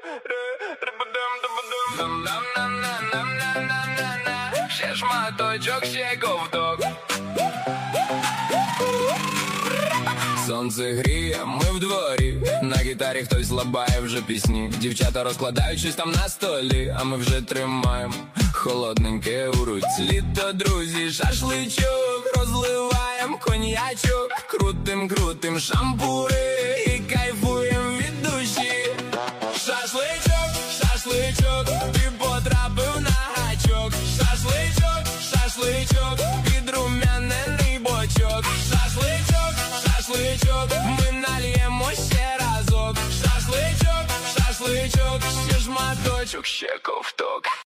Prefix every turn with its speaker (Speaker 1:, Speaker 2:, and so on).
Speaker 1: Ще шматочок, ще ковток. Сонце гріє, ми в дворі. На гітарі хтось лабає вже пісні. Дівчата розкладають щось там на столі, а ми вже тримаємо холодненьке у руці. Літо, друзі, шашличок, розливаєм коньячок, крутим шампури і кайфуєм від душі. Шашличок, шашличок, ти потрапив на гачок. Шашличок, підрум'янений бочок. Шашличок, ми нальємо ще разок. Шашличок, ще шматочок, ще ковток.